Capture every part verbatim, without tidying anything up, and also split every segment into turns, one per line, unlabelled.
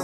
Penis.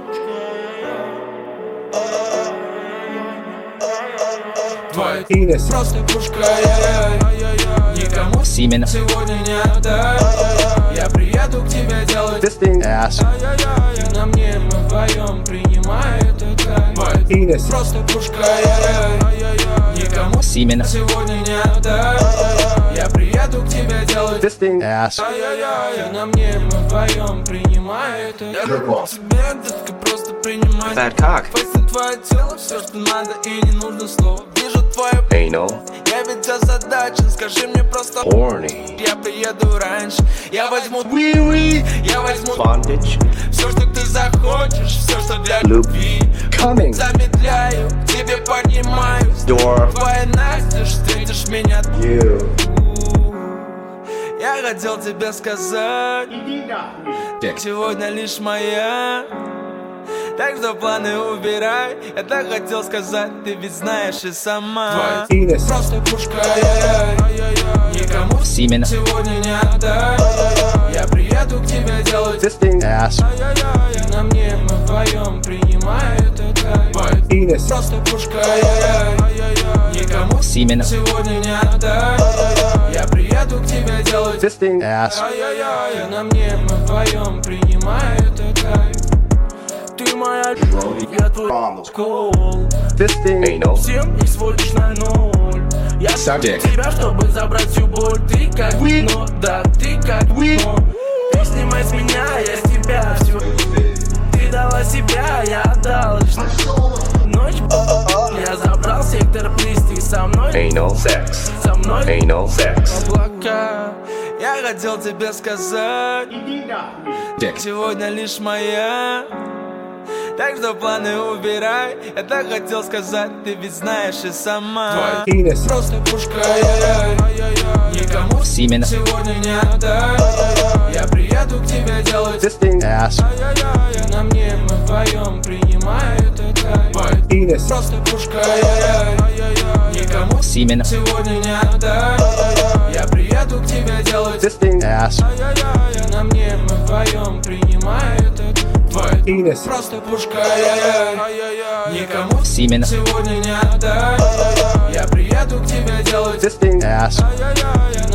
Твой
Penis.
просто пушка, я-я-я. Никому
Семена.
сегодня не отдай. Я приеду к тебе делать
Fisting.
Ass.
Ты на мне, мы вдвоем, принимай это кайф. Твой
Penis.
просто пушка, я-я-я. Никому
Семена.
сегодня не отдай. Я приеду к тебе делать
Fisting.
Ass.
Ты на мне, мы вдвоем, принимай это. Я думал тебе, детка, просто принимай.
Fat cock.
Фейс на твое тело, все, что надо, и не нужно слов. Вижу твое
Anal.
я ведь озадачен, скажи мне просто
Horny.
я приеду раньше. Я возьму oui-oui, я возьму
Bondage.
все, что ты захочешь, все, что для
Loop.
любви.
Coming.
Замедляю, к тебе поднимаюсь.
Door.
Твоя Настя, встретишь меня.
You.
Я хотел тебе сказать,
Dick.
сегодня лишь моя. Так что планы убирай. Я так хотел сказать, ты ведь знаешь и сама.
Penis.
Просто пушка, я-я-я. Никому
Семена.
сегодня не отдай. Я приеду к тебе делать
Fisting.
Ass.
ты на мне, мы вдвоем, принимай это кайф.
Penis.
Просто пушка, я-я-я. Никому
Семена.
сегодня не отдай. Я приеду к тебе делать
Fisting.
Ass.
ты на мне, мы вдвоем, принимай это кайф. Ты моя, я твой кол.
Fisting.
Anal.
Всем их сводишь на ноль. Я
Suck dick.
тебя, чтобы забрать всю боль. Ты как вино, да, ты как вино. Ты снимай с меня, я с тебя всю. Ты дала себя, я отдал лишь ночь. Я забрал сектор, плиз, ты со мной.
Anal. Sex.
Со мной
Anal. Sex.
облака. Я хотел тебе сказать,
Dick.
сегодня лишь моя. Так что планы убирай. Я так хотел сказать, ты ведь знаешь и сама.
Penis.
Просто пушка, я-я-я. Никому
Семена.
сегодня не отдай. Я приеду к тебе делать
Fisting.
Ass.
ты на мне, мы вдвоем, принимай это кайф.
Penis.
Просто пушка, я-я-я. Никому
Семена.
сегодня не отдай. Я приеду к тебе делать
Fisting.
Ass.
ты на мне, мы вдвоем, принимай это твой
Penis.
просто пушка, я-я-я. Никому
Семена.
сегодня не отдай. Я приеду к тебе делать
Ass.
ты